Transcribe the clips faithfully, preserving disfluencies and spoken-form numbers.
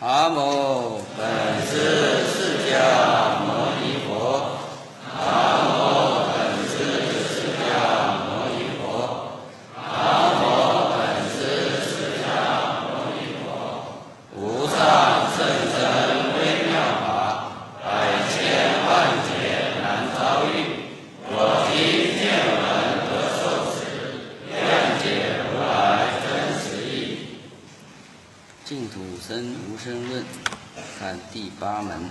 南无本师释迦牟尼佛。南无本师释迦牟尼佛。南无本师释迦牟尼佛。无上甚深微妙法，百千万劫难遭遇。我今见闻得受持，愿解如来真实义。净土僧无生论，看第八门，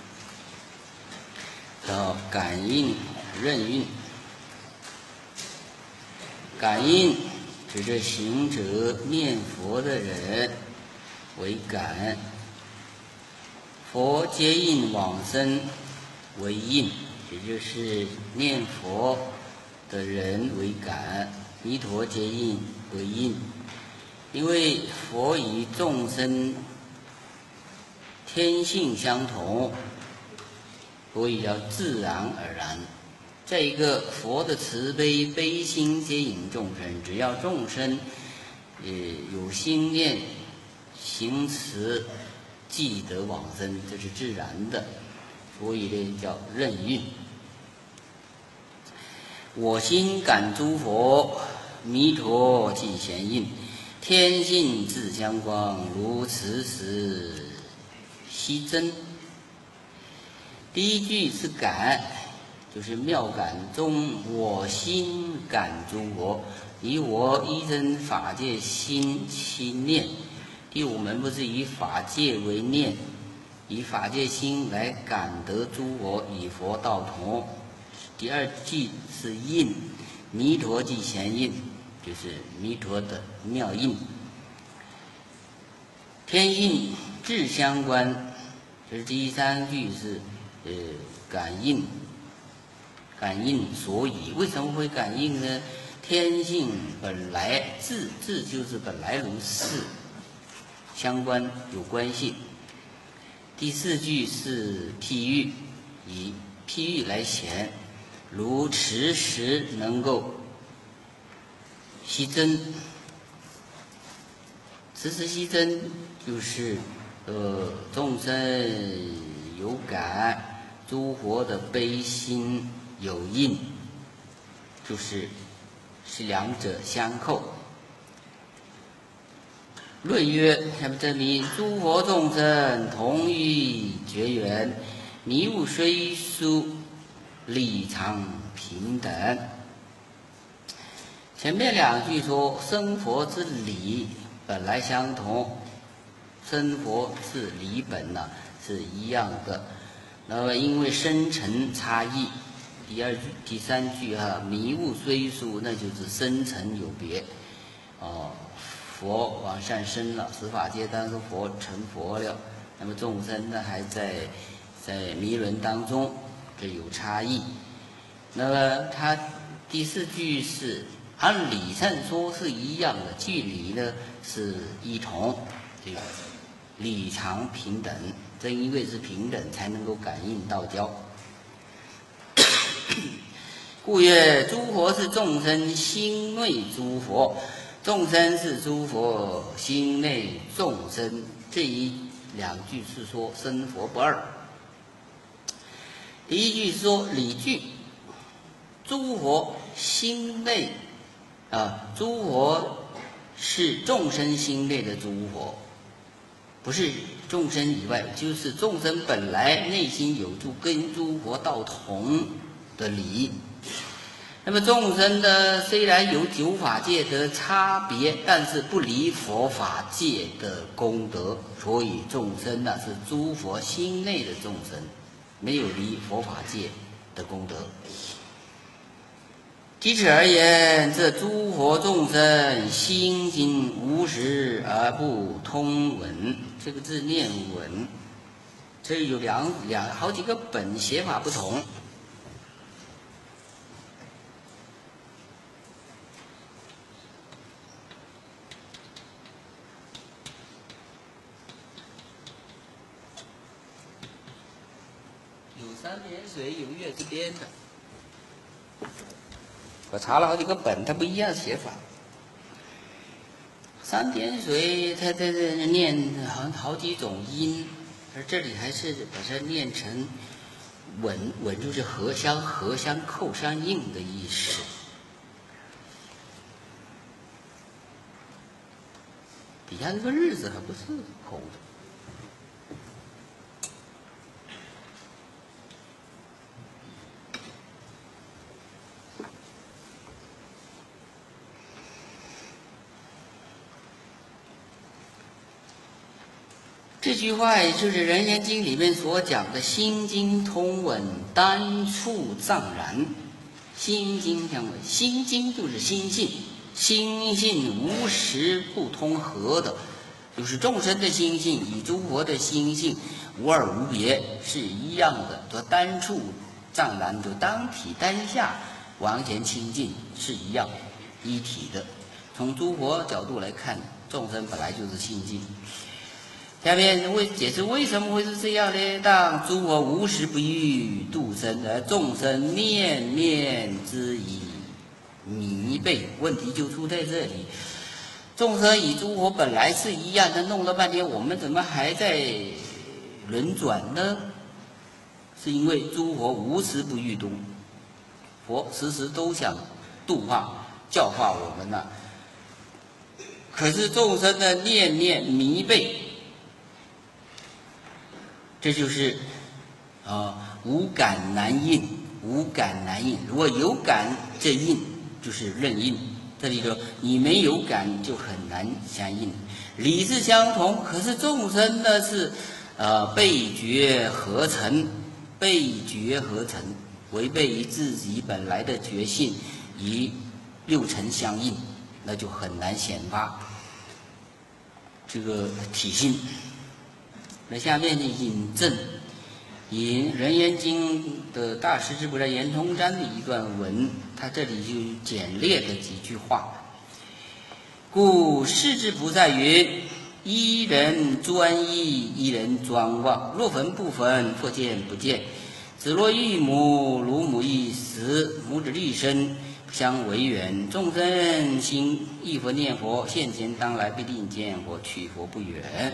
叫感应任运。感应指着行者念佛的人为感，佛接引往生为应，也就是念佛的人为感，弥陀接引为应。因为佛与众生天性相同，所以叫自然而然。再一个，佛的慈悲悲心接引众生，只要众生呃有心念行持，即得往生，这是自然的，所以呢叫任运。我心感诸佛，弥陀即显应。天性自相光，如此时悉真。第一句是感，就是妙感中我心感诸佛，以我一真法界心心念。第五门不是以法界为念，以法界心来感得诸佛，与佛道同。第二句是应，弥陀即显应，就是弥陀的妙应。天性自相关，这是第三句是呃感应，感应所以为什么会感应呢？天性本来自自就是本来如是，相关有关系。第四句是譬喻，以譬喻来显，如此时能够悉真。此时悉真就是呃众生有感，诸佛的悲心有应，就是是两者相扣。论曰：那么证明诸佛众生同欲绝缘，迷悟虽殊，理常平等。前面两句说生佛之理本来相同，生佛是理本呢、啊、是一样的，那么因为生成差异，第二句第三句哈、啊、迷悟虽殊，那就是生成有别哦。佛往上升了，十法界当中佛成佛了，那么众生呢还在在迷轮当中，这有差异。那么他第四句是按理上说是一样的，距离呢是一同，这个理常平等，正因为是平等，才能够感应道交。故曰：诸佛是众生心内诸佛，众生是诸佛心内众生。这一两句是说生佛不二。第一句是说理据，诸佛心内啊，诸佛是众生心内的诸佛，不是众生以外，就是众生本来内心有诸跟诸佛道同的理。那么众生呢，虽然有九法界的差别，但是不离佛法界的功德，所以众生呢是诸佛心内的众生，没有离佛法界的功德。即此而言，这诸佛众生心经无实而不通文，这个字念文，这有两两好几个本，写法不同。有三点水，有月字边的。我查了好几个本，它不一样写法。 三点水，它它它念好好几种音，而这里还是把它念成稳稳，就是合相合相扣相应的意思。底下这个日子还不是空的。这句话也就是《人间经》里面所讲的心经通稳，单处藏然。心经相为心经就是心性，心性无时不通和的，就是众生的心性与诸佛的心性无二无别，是一样的。说单处藏然，就当体当下完全清净，是一样一体的。从诸佛角度来看，众生本来就是清净。下面为解释为什么会是这样呢？当诸佛无时不欲度生，而众生念念之以迷悖。问题就出在这里，众生与诸佛本来是一样的，弄了半天我们怎么还在轮转呢？是因为诸佛无时不欲度，佛时时都想度化教化我们呐、啊。可是众生的念念迷悖，这就是啊、呃、无感难应，无感难应。如果有感，这应就是任应。这里说你没有感，就很难相应。理是相同，可是众生呢是呃背觉合成，背觉合成，违背于自己本来的觉性，与六尘相应，那就很难显发这个体性。那下面的引证，引《人言经》的大师智不在圆通章的一段文，他这里就简略的几句话。故世智菩萨云：一人专一，一人专忘。若分不分，或见不见。子若育母，乳母一时，母子立身，不相违远。众生心忆佛念佛，现前当来必定见佛，取佛不远。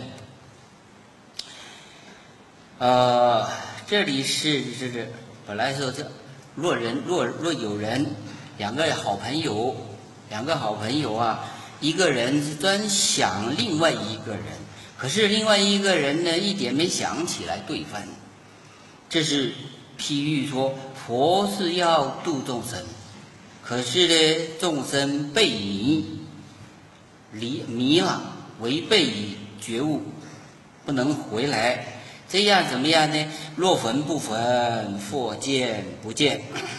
呃，这里是这个本来说这若人若若有人两个好朋友，两个好朋友啊，一个人是专想另外一个人，可是另外一个人呢一点没想起来对分。这是譬喻说佛是要度众生，可是呢众生被迷离迷了，违背于觉悟，不能回来。这样怎么样呢？若分不分，或见不见。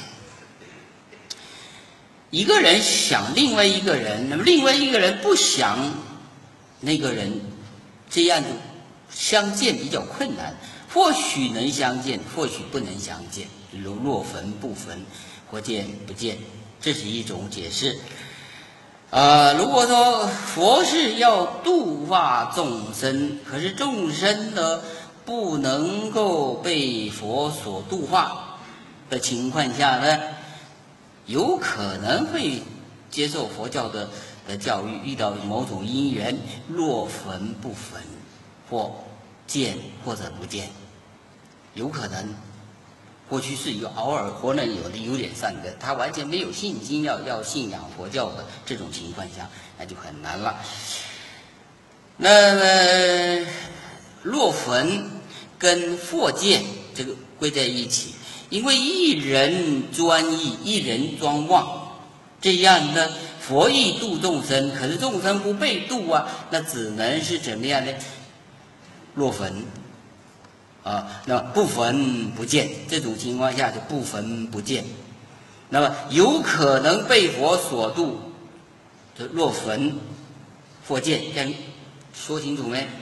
一个人想另外一个人，那么另外一个人不想那个人，这样子相见比较困难。或许能相见，或许不能相见。如若分不分，或见不见，这是一种解释。呃，如果说佛是要度化众生，可是众生呢不能够被佛所度化的情况下呢，有可能会接受佛教的的教育，遇到某种因缘，若分不分，或见或者不见，有可能。过去是有偶尔可能有的有点善根，他完全没有信心要要信仰佛教的这种情况下，那就很难了。那么若分跟或见这个归在一起，因为一人专一，一人专忘，这样呢佛意度众生，可是众生不被度啊，那只能是怎么样呢？若分啊，那不分不见，这种情况下就不分不见。那么有可能被佛所度，这若分或见，这样说清楚没？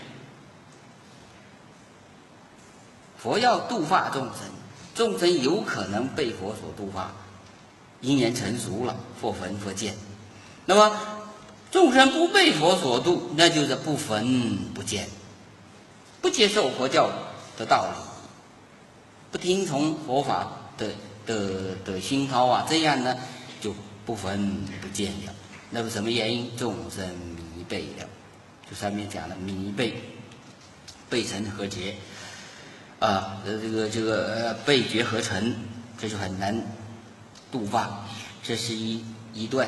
佛要度化众生，众生有可能被佛所度化，因缘成熟了，或分或见。那么众生不被佛所度，那就是不分不见，不接受佛教的道理，不听从佛法的的的熏陶啊，这样呢就不分不见了。那么什么原因？众生迷备了，就上面讲的弥备，备成和解，啊，这个这个呃备绝合成，这就很难度化，这是一一段。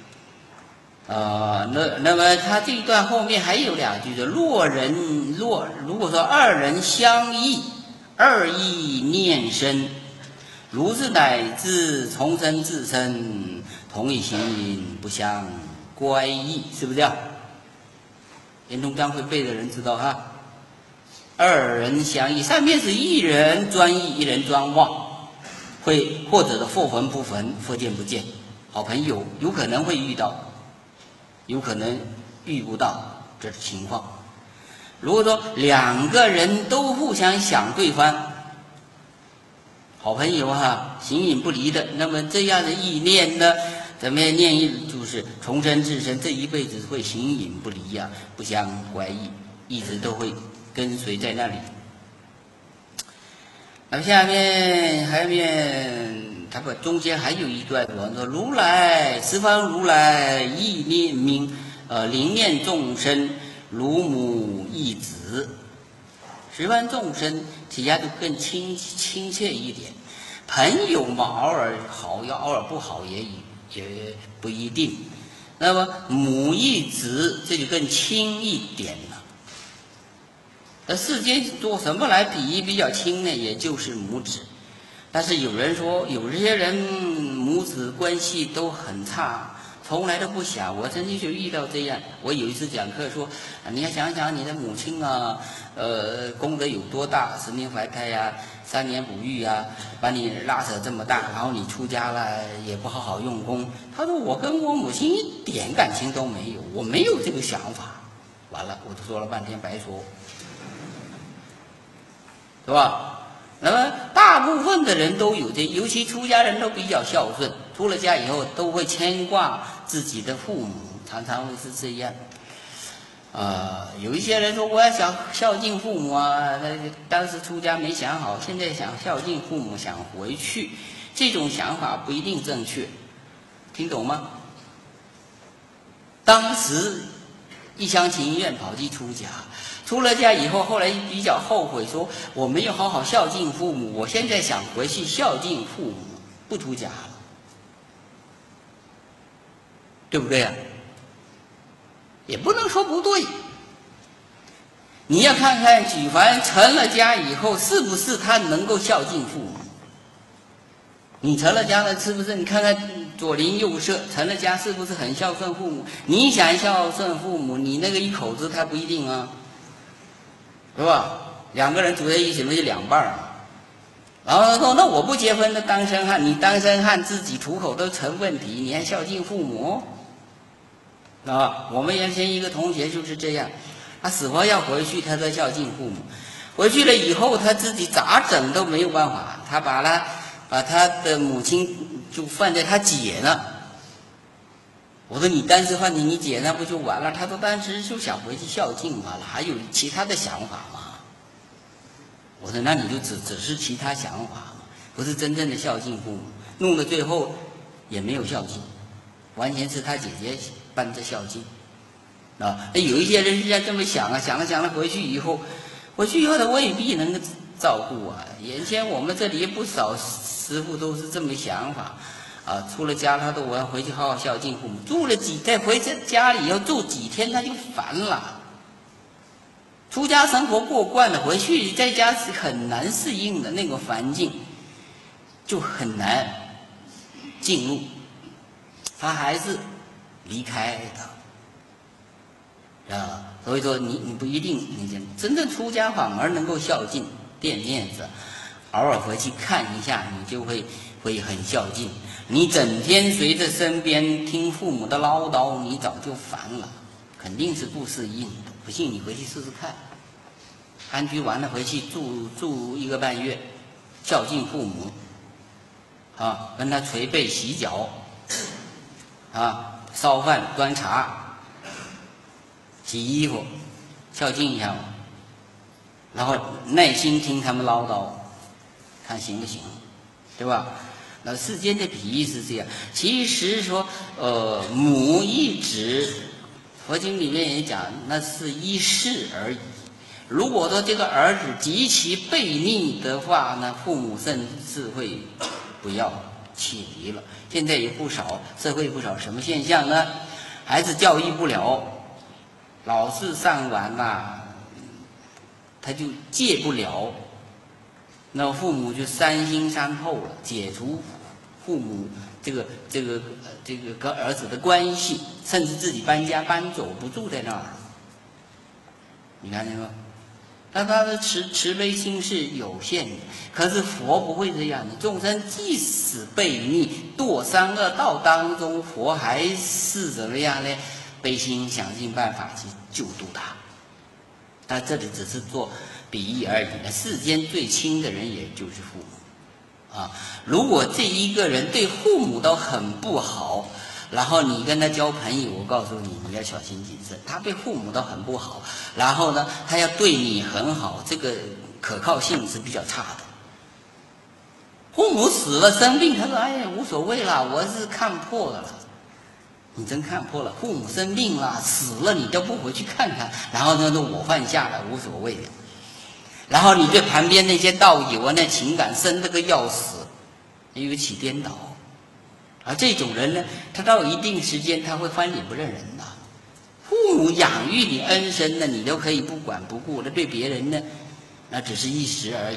呃，那那么他这一段后面还有两句的，若人若如果说二人相异，二意念生，如是乃至从生自身，同以行淫，不相乖异，是不是这样？圆通章会背的人知道哈。二人相异，上面是一人专一，一人专忘，会或者的或分不分，或见不见，好朋友有可能会遇到。有可能遇不到这情况。如果说两个人都互相想对方，好朋友哈，形影不离的，那么这样的意念呢，怎么样念一就是重生至身，这一辈子会形影不离呀、啊，不相怀异，一直都会跟随在那里。那么下面下面。他不中间还有一段，我说如来十方如来意念明，呃灵念众生如母忆子，十方众生体下就更亲亲切一点。朋友嘛，偶尔好，要偶尔不好也也不一定。那么母忆子这就更亲一点了。那世间做什么来比喻比较亲呢？也就是母子。但是有人说，有些人母子关系都很差，从来都不想。我曾经就遇到这样。我有一次讲课说，你要想想你的母亲啊，呃，功德有多大，十年怀胎呀、啊，三年哺育啊，把你拉扯这么大，然后你出家了也不好好用功。他说我跟我母亲一点感情都没有，我没有这个想法。完了，我都说了半天白说，是吧？那么大部分的人都有这，尤其出家人都比较孝顺，出了家以后都会牵挂自己的父母，常常会是这样。呃，有一些人说我要想孝敬父母啊，那当时出家没想好，现在想孝敬父母，想回去，这种想法不一定正确，听懂吗？当时一厢情愿跑去出家。出了家以后，后来比较后悔，说我没有好好孝敬父母，我现在想回去孝敬父母，不出家了，对不对呀、啊？也不能说不对。你要看看举凡成了家以后，是不是他能够孝敬父母？你成了家了，是不是？你看看左邻右舍，成了家是不是很孝顺父母？你想孝顺父母，你那个一口子他不一定啊。是吧？两个人住在一起，那就两半儿。然后他说：“那我不结婚的单身汉，你单身汉自己吐口都成问题，你还孝敬父母？”啊，我们原先一个同学就是这样，他死活要回去，他在孝敬父母。回去了以后，他自己咋整都没有办法，他把他把他的母亲就放在他姐那。我说你单身汉，你你姐那不就完了？他说当时就想回去孝敬嘛，还有其他的想法吗？我说那你就只只是其他想法嘛，不是真正的孝敬父母，弄到最后也没有孝敬，完全是他姐姐帮着孝敬啊。有一些人是这么想啊，想了想了回去以后，回去以后他未必能够照顾啊。眼前我们这里不少师傅都是这么想法。啊，出了家他都我要回去好好孝敬父母，住了几天回家里以后住几天他就烦了。出家生活过惯了，回去在家是很难适应的，那个环境就很难进入，他还是离开的啊。所以说你你不一定，你真正出家反而能够孝敬垫面子，偶尔回去看一下，你就会会很孝敬。你整天随着身边听父母的唠叨，你早就烦了，肯定是不适应的。不信你回去试试看，安居完了回去住住一个半月，孝敬父母，啊，跟他捶背洗脚，啊，烧饭端茶，洗衣服，孝敬一下，然后耐心听他们唠叨，看行不行，对吧？那世间的比喻是这样，其实说，呃，母一指， 佛经里面也讲，那是一世而已。如果说这个儿子极其悖逆的话呢，父母甚至会不要弃离了。现在也不少，社会不少什么现象呢？孩子教育不了，老是上完呐，他就戒不了，那父母就三心三后了，解除父母这个这个这个跟儿子的关系，甚至自己搬家搬走，不住在那儿。你看见吗？那他的慈慈悲心是有限的，可是佛不会这样的。众生即使悖逆堕三恶道当中，佛还是怎么样呢？悲心想尽办法去救度他。但这里只是做比喻而已。世间最亲的人也就是父母啊。如果这一个人对父母都很不好，然后你跟他交朋友，我告诉你，你要小心谨慎。他对父母都很不好，然后呢，他要对你很好，这个可靠性是比较差的。父母死了生病，他说：“哎呀，无所谓啦，我是看破了啦。”你真看破了，父母生病了死了，你都不回去看看，然后呢，都我犯下了，无所谓的。然后你对旁边那些道友啊，那情感深得个要死，有起颠倒。而这种人呢，他到一定时间他会翻脸不认人的。父母养育你恩深呢，你都可以不管不顾，那对别人呢，那只是一时而已。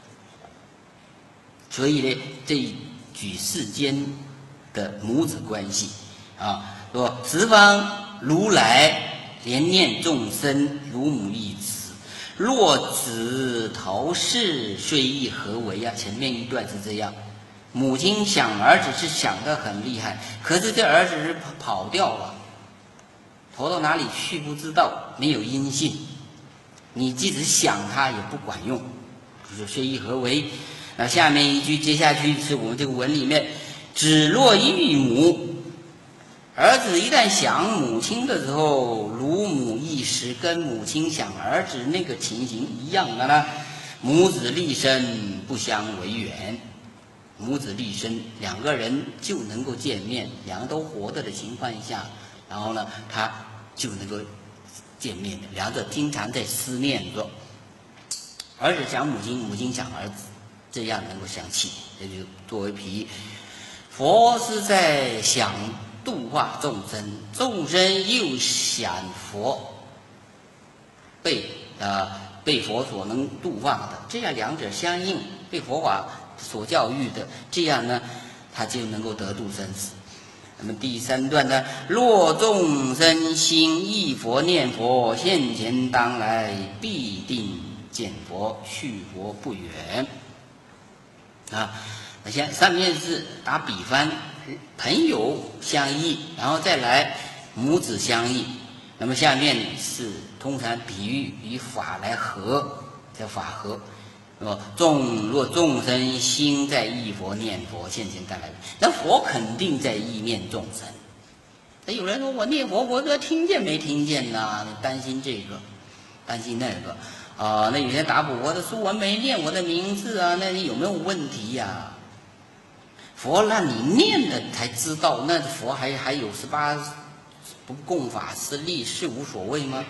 所以呢，这举世间的母子关系啊，说十方如来怜念众生，如母忆子，若子逃世，虽亦何为啊？前面一段是这样。母亲想儿子是想得很厉害，可是这儿子是跑掉了，逃到哪里去不知道，没有音信。你即使想他也不管用，就是虽亦何为？那下面一句接下去是我们这个文里面，子若忆母，儿子一旦想母亲的时候，如母忆时，跟母亲想儿子那个情形一样的呢。母子立身，不相为远。母子立身，两个人就能够见面，两个都活着的情况下，然后呢，他就能够见面的。两者经常在思念着，儿子想母亲，母亲想儿子，这样能够相契。这就作为比喻，佛是在想度化众生，众生又想佛被呃被佛所能度化的，这样两者相应，被佛法所教育的，这样呢，他就能够得度生死。那么第三段呢，若众生心忆佛念佛，现前当来必定见佛，去佛不远。啊，那像上面是打比方，朋友相忆，然后再来母子相忆。那么下面是通常比喻以法来合，叫法合。说众若众生心在忆佛念佛，现前当来，那佛肯定在忆念众生。那有人说我念佛，佛说听见没听见呐？你担心这个，担心那个啊？那有些打补我的书文没念我的名字啊？那你有没有问题呀、啊？佛让你念的才知道，那佛还还有十八不共法师力是无所谓吗？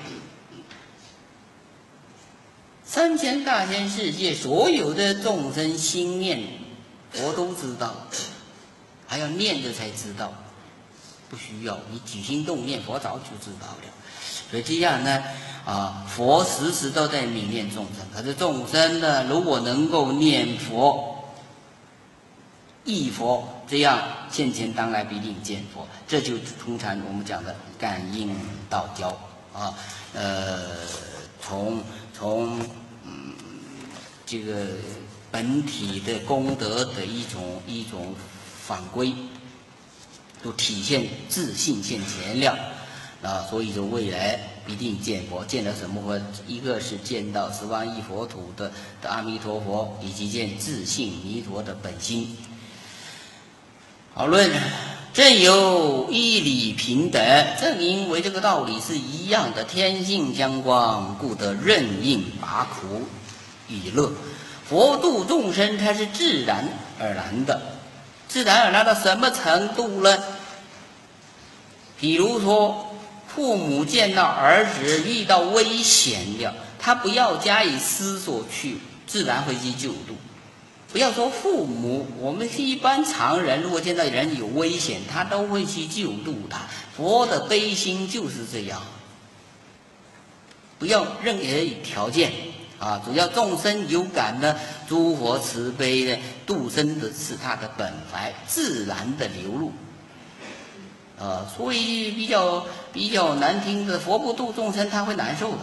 三千大千世界所有的众生心念，佛都知道，还要念着才知道，不需要你起心动念，佛早就知道了。所以这样呢，啊，佛时时都在悯念众生。可是众生呢，如果能够念佛、忆佛，这样现前当来必定见佛，这就通常我们讲的感应道交啊，呃，从。从嗯这个本体的功德的一种一种反归，都体现自信现前了啊！所以说未来必定见佛，见到什么佛？一个是见到十方一佛土的的阿弥陀佛，以及见自信弥陀的本心。好论。正有一理平等，正因为这个道理是一样的，天性相光，故得任应拔苦以乐。佛度众生，它是自然而然的，自然而然到什么程度呢？比如说， 父母见到儿子遇到危险了，他不要加以思索去，自然会去救度。不要说父母，我们是一般常人，如果见到人有危险，他都会去救度他。佛的悲心就是这样，不要任何条件啊，主要众生有感的，诸佛慈悲的度生的是他的本来自然的流露。呃，所以比较比较难听的，佛不度众生，他会难受的。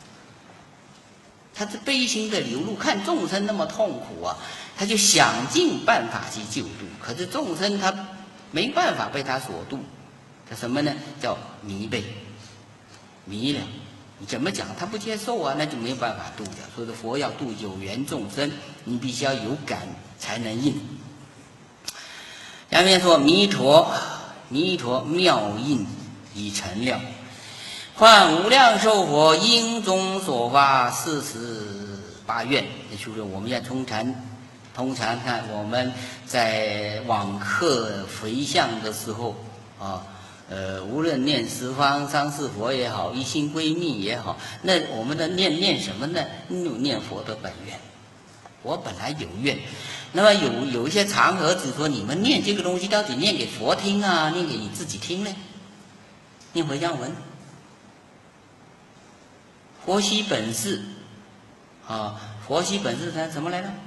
他是悲心的流露，看众生那么痛苦啊，他就想尽办法去救度。可是众生他没办法被他所度，他什么呢？叫迷背，迷了。你怎么讲他不接受啊？那就没有办法度的。所以说佛要度有缘众生，你必须要有感才能应。下面说弥陀。弥陀妙印已成了，换无量寿佛因中所发四十八愿。也就是我们要通常通常看我们在往课回向的时候啊，呃，无论念十方三世佛也好，一心归命也好，那我们的念念什么呢？念佛的本愿。我本来有愿。那么有有一些常合子说，你们念这个东西到底念给佛听啊，念给你自己听呢？念回向文，佛悉本事啊，佛悉本事它什么来着？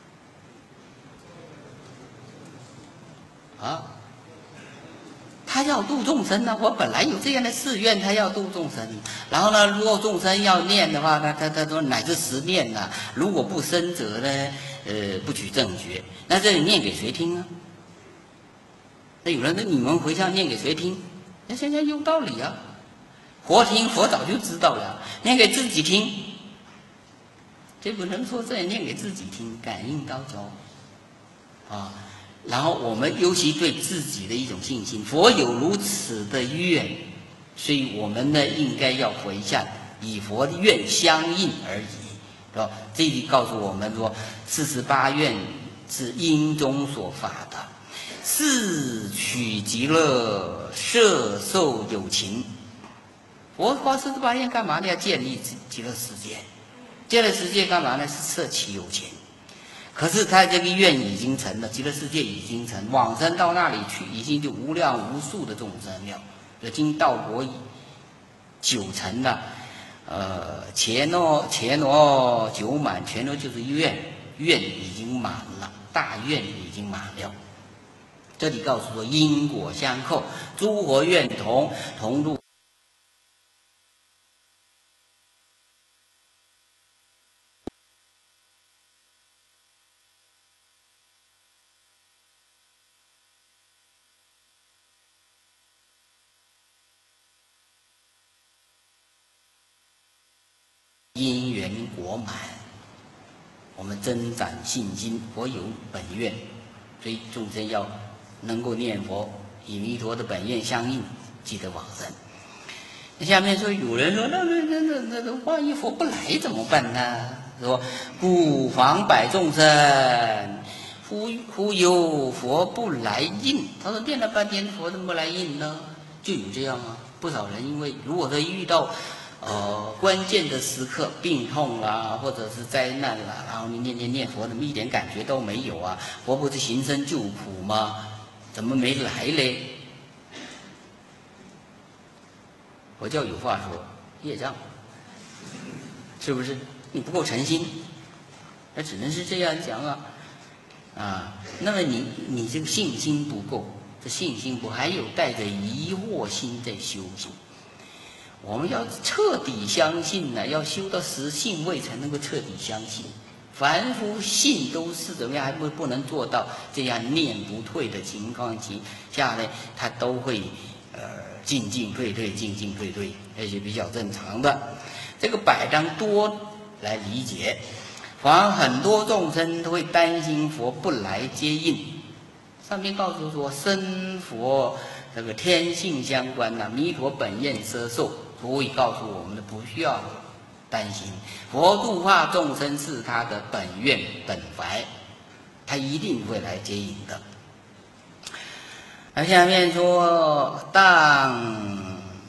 啊，他要度众生呢、啊，我本来有这样的誓愿，他要度众生。然后呢，如果众生要念的话，他他他说乃至十念呐、啊，如果不生者呢？呃，不取正觉，那这里念给谁听啊？那有人说你们回向念给谁听？那现在有道理啊，佛听佛早就知道了，念给自己听，这不能说这念给自己听，感应到着啊。然后我们尤其对自己的一种信心，佛有如此的愿，所以我们呢应该要回向，以佛的愿相应而已。这里告诉我们说，四十八愿是因中所发的，四取极乐，摄受有情。佛发四十八愿干嘛呢？要建立极乐世界，建立世界干嘛呢？是摄取有情。可是他这个愿已经成了，极乐世界已经成，往生到那里去，已经就无量无数的众生了，已经到国已九成了。呃，前哦，前哦，九满，前哦就是愿，愿已经满了，大愿已经满了。这里告诉说因果相扣，诸佛愿同，同入因缘果满，我们增长信心，佛有本愿，所以众生要能够念佛，以弥陀的本愿相应，即得往生。那下面说有人说，那那那那那万一佛不来怎么办呢？说故妨百众生，忽忽有佛不来应。他说念了半天佛怎么不来应呢？就有这样啊，不少人因为如果说遇到呃，关键的时刻，病痛啦，或者是灾难啦，然后你念念念佛，怎么一点感觉都没有啊？佛不是行深救苦吗？怎么没来嘞？佛教有话说，业障，是不是？你不够诚心，那只能是这样讲啊，啊，那么你你这个信心不够，这信心不还有带着疑惑心在修行。我们要彻底相信呢，要修到实信位才能够彻底相信。凡夫信都是怎么样，还不不能做到这样念不退的情况下呢，他都会呃进进退退，进进退退，这是比较正常的。这个百当多来理解，反而很多众生都会担心佛不来接应。上面告诉说，生佛这个天性相关呐、啊，弥陀本愿摄受。所以告诉我们的不需要担心，佛度化众生是他的本愿本怀，他一定会来接引的。那下面说，当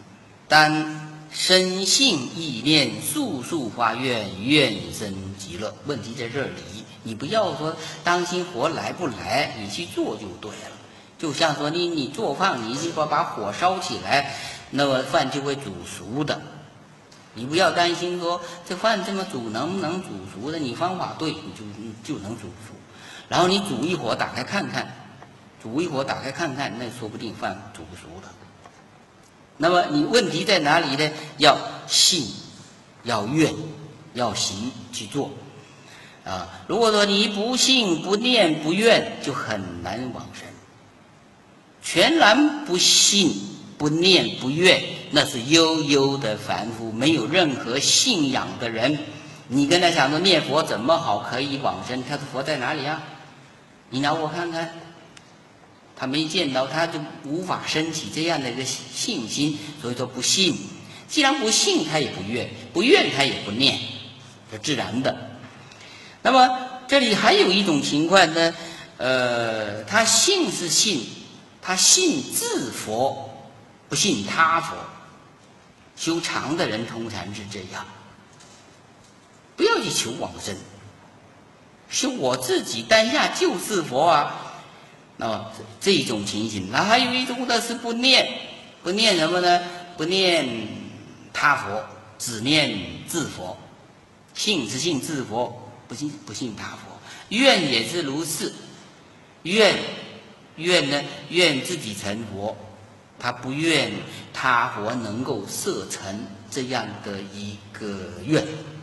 当深信意念，速速发愿，愿生极乐。问题在这里，你不要说当心火来不来，你去做就对了。就像说你你做饭，你如果把火烧起来，那么饭就会煮熟的。你不要担心说这饭这么煮能不能煮熟的，你方法对，你就就能煮熟。然后你煮一会儿，打开看看，煮一会儿打开看看，那说不定饭煮不熟的。那么你问题在哪里呢？要信，要愿，要行去做啊！如果说你不信、不念、不愿，就很难往生。全然不信、不念、不愿，那是悠悠的凡夫，没有任何信仰的人。你跟他讲说念佛怎么好可以往生，他的佛在哪里啊？你拿我看看。他没见到，他就无法升起这样的一个信心，所以说不信。既然不信，他也不愿，不愿他也不念，是自然的。那么这里还有一种情况呢，呃，他信是信，他信自佛，不信他佛。修长的人通常是这样，不要去求往生，修我自己当下就是佛啊。那么这种情形，那还有一种呢是不念，不念什么呢？不念他佛，只念自佛。信是信自佛，不信不信他佛。愿也是如是，愿愿呢，愿自己成佛，他不愿他佛能够摄成这样的一个愿。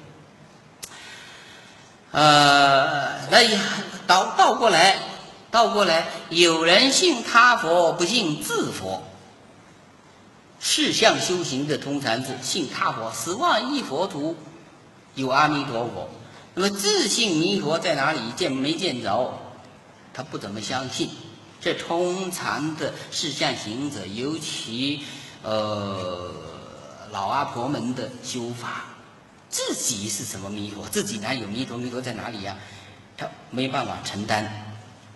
呃，那倒倒过来。倒过来，有人信他佛，不信自佛。四相修行的通常是信他佛，十万亿佛土有阿弥陀佛。那么自信弥陀在哪里？见没见着？他不怎么相信。这通常的四相行者，尤其呃老阿婆们的修法，自己是什么弥陀？自己哪有弥陀？弥陀在哪里呀、啊？他没办法承担。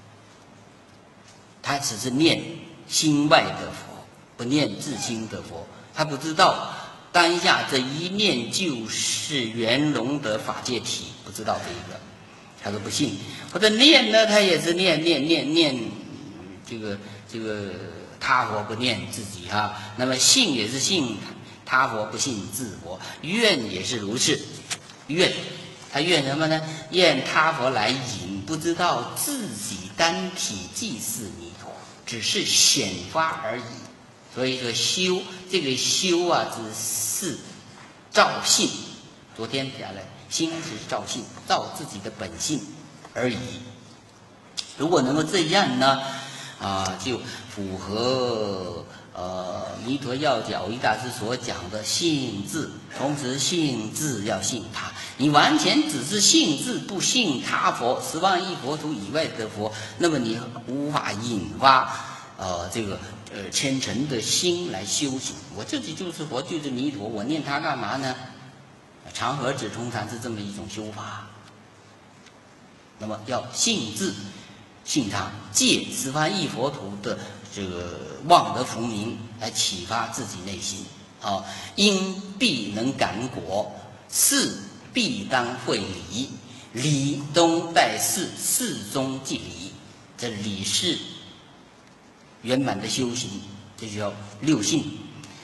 他只是念心外的佛，不念自心的佛。他不知道当下这一念就是圆融的法界体，不知道这一个，他说不信。或者念呢，他也是念念念念这个这个他佛，不念自己哈、啊。那么信也是信他佛，不信自佛。愿也是如是，愿他愿什么呢？愿他佛来引，不知道自己单体即是弥陀，只是显发而已。所以说修这个修啊，只是照性。昨天讲了，心是照性，照自己的本性而已。如果能够这样呢，啊，就符合呃弥陀要角一大师所讲的信自，同时信自要信他。你完全只是信自，不信他佛，十万亿佛土以外的佛，那么你无法引发呃这个呃虔诚的心来修行。我自己就是佛，就是弥陀，我念他干嘛呢？长和子通常是这么一种修法。那么要信自，信他，借十万亿佛土的这个望德福明来启发自己内心啊，因必能感果，事必当会理，理中带事，事中即理。这理事圆满的修行，这就叫六信。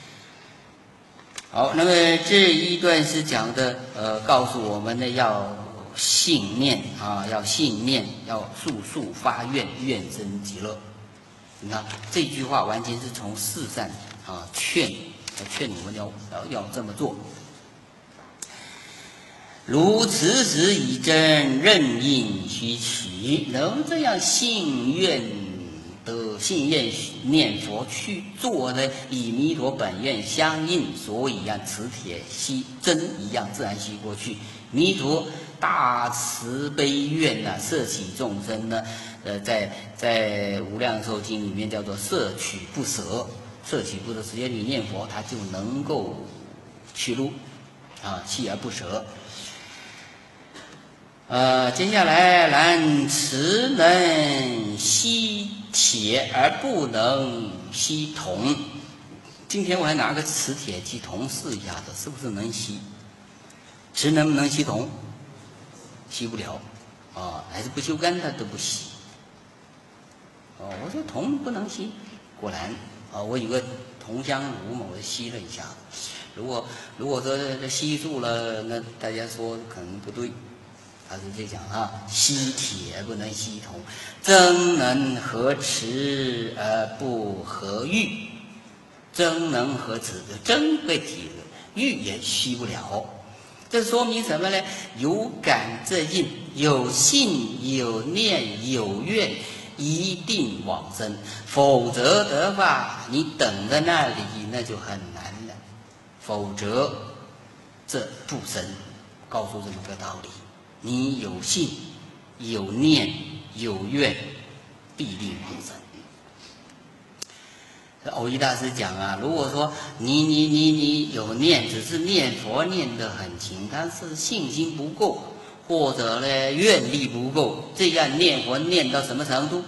好，那么这一段是讲的，呃，告诉我们呢，要信念啊，要信念，要速速发愿，愿生极乐。你看这句话完全是从事上啊劝，劝你们要要要这么做。如此时以真，任应须取。能这样信愿的信愿念佛去做呢，与弥陀本愿相应，所以让磁铁吸针一样，自然吸过去。弥陀大慈悲愿呐、啊，摄取众生呢，呃，在在无量寿经里面叫做摄取不舍，摄取不舍，只要你念佛，它就能够去入啊，锲而不舍。呃，接下来，然磁能吸铁而不能吸铜， 今天我还拿个磁铁去铜试一下子，是不是能吸？磁能不能吸铜？吸不了，啊，还是不锈钢它都不吸。哦，我说铜不能吸，果然啊，我有个铜香炉嘛，我就吸了一下子。如果如果说这吸住了，那大家说可能不对。他是这讲啊，吸铁不能吸铜，真能合磁而不合玉，真能合磁，真被体了，玉也吸不了。这说明什么呢？有感则应，有信有念有愿，一定往生。否则的话，你等在那里那就很难了。否则这不生，告诉这么个道理。你有信有念有愿，必定往生。藕益大师讲啊，如果说你你你你有念，只是念佛念得很勤，但是信心不够，或者呢愿力不够，这样念佛念到什么程度？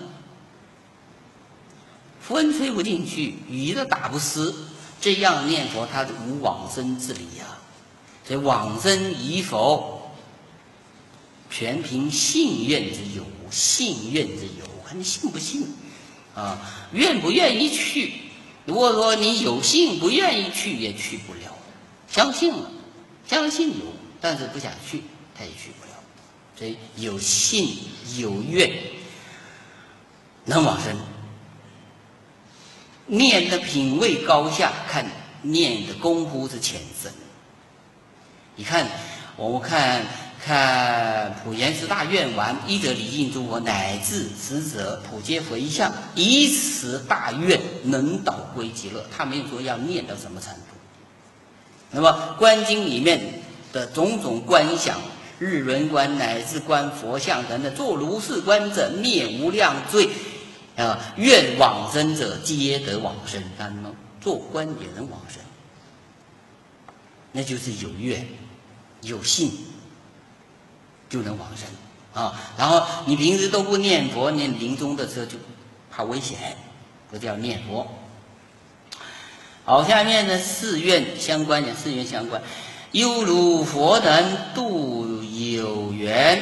风吹不进去，雨都打不湿，这样念佛它无往生之理啊。所以往生与否，全凭信愿之有，信愿之有，看你信不信啊，愿不愿意去。如果说你有信不愿意去，也去不了。相信了，相信有，但是不想去，他也去不了。所以有信有愿，能往生。念的品位高下，看念的功夫是浅深。你看，我们看看普贤十大愿王，一者礼敬诸佛，乃至十者普皆回向，以此大愿能导归极乐。他没有说要念到什么程度。那么观经里面的种种观想，日轮观乃至观佛像等等，做如是观者灭无量罪啊！愿往生者皆得往生。看吗？做观也能往生，那就是有愿有信就能往生啊。然后你平时都不念佛，念临终的时候就怕危险，不叫念佛。好，下面的四愿相关的四愿相关，犹如佛能度有缘，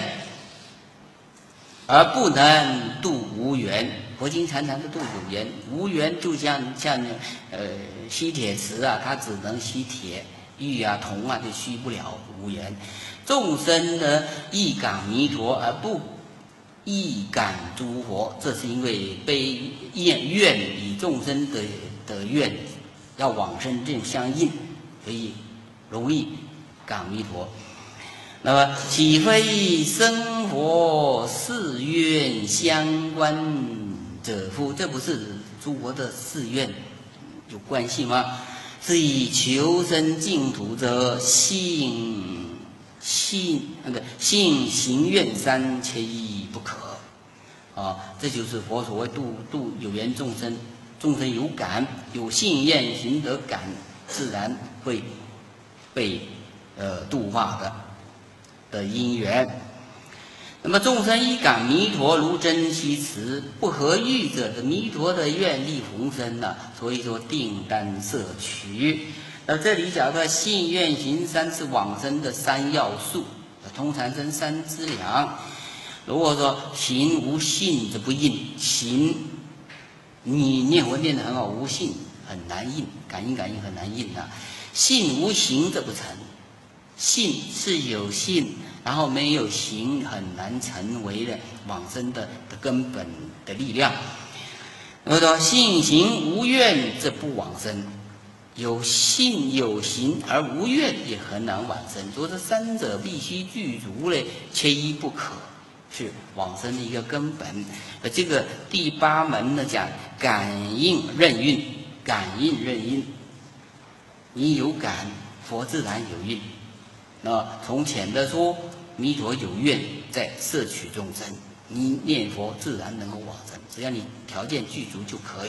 而不能度无缘。佛经常常是度有缘，无缘就像像呃吸铁石啊，它只能吸铁，玉啊铜啊就吸不了无缘。众生呢亦感弥陀而不亦感诸佛，这是因为被愿愿与众生的的愿要往生正相应，所以容易感弥陀。那么岂非生活四愿相关者乎？这不是诸佛的四愿有关系吗？是以求生净土者，信信那个信行愿三缺一不可啊！这就是佛所谓度度有缘众生，众生有感，有信愿行得感，自然会被呃度化的的因缘。那么众生一感弥陀如真虚实，不合欲者的弥陀的愿力宏深呢、啊，所以说定当摄取。那这里讲到信愿行三是往生的三要素，通常称三资粮。如果说行无信则不应，行你念佛念得很好，无信很难应，感应感应很难应啊。信无行则不成，信是有信，然后没有行，很难成为了往生的的根本的力量。那么说信行无愿则不往生，有信有行而无愿也很难往生。说这三者必须具足了，缺一不可，是往生的一个根本。而这个第八门呢讲感应任运，感应任运，你有感，佛自然有运。那从浅的说，弥陀有愿在摄取众生，你念佛自然能够往生，只要你条件具足就可以。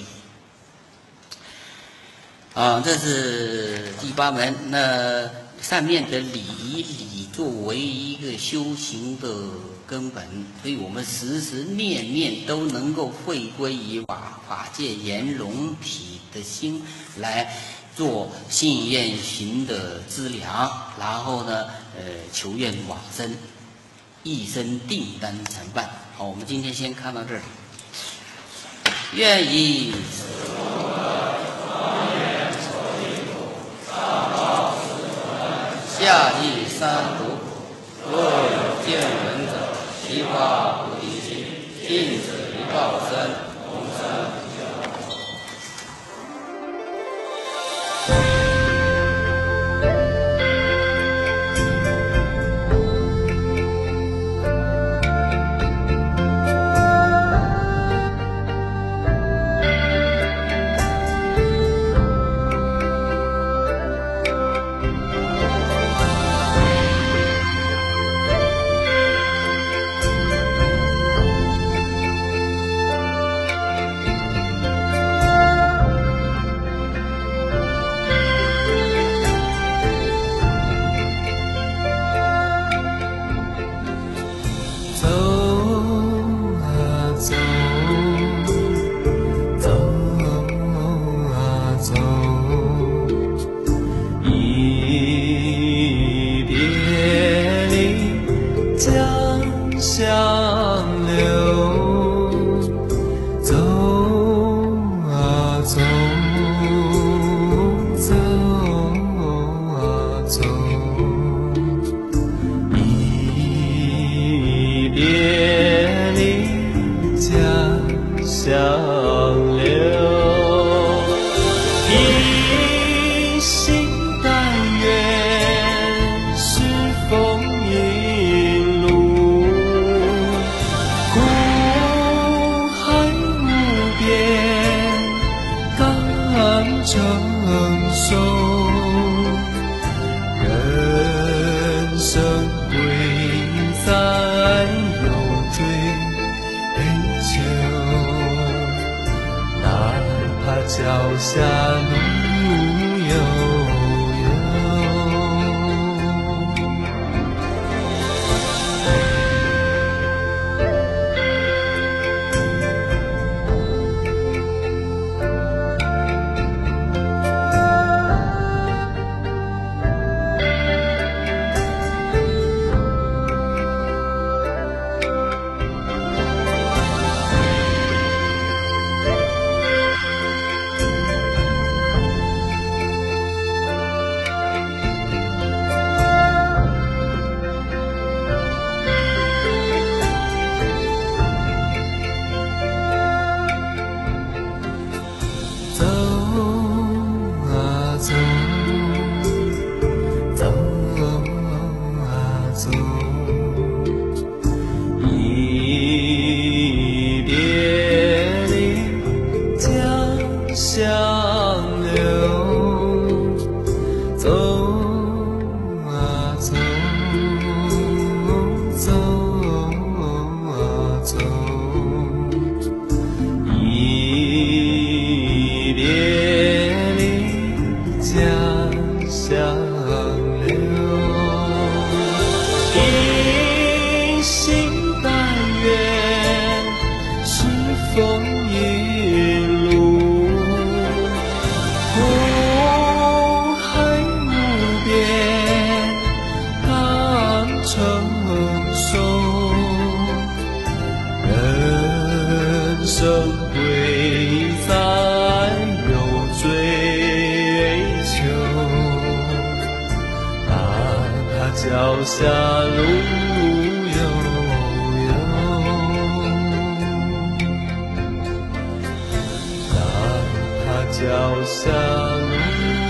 啊，这是第八门。那上面的礼仪礼作为一个修行的根本，所以我们时时念念都能够回归以法法界圆融体的心来做信愿行的资粮，然后呢，呃，求愿往生，一生定当成办。好，我们今天先看到这里。愿以下济三途，若有见闻者，悉发菩提心，尽此一报身，同生。 脚下路悠脚下路悠悠，哪怕脚下路。